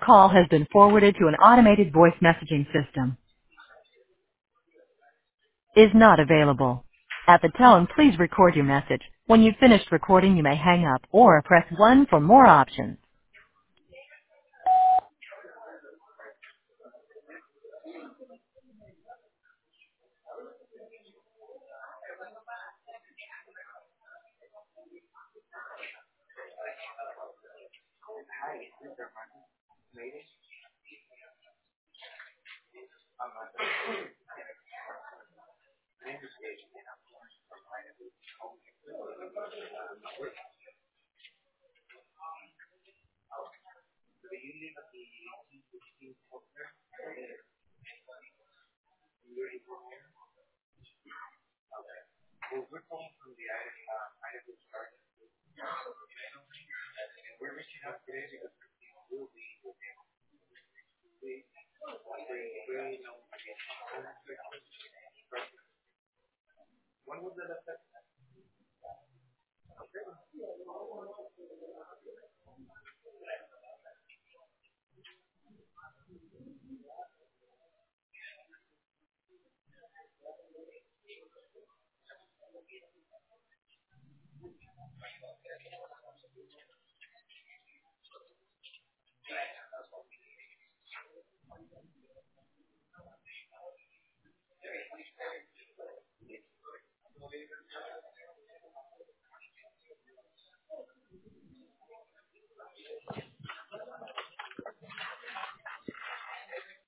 call has been forwarded to an automated voice messaging system. Is not available. At the tone, please record your message. When you've finished recording, you may hang up or press 1 for more options.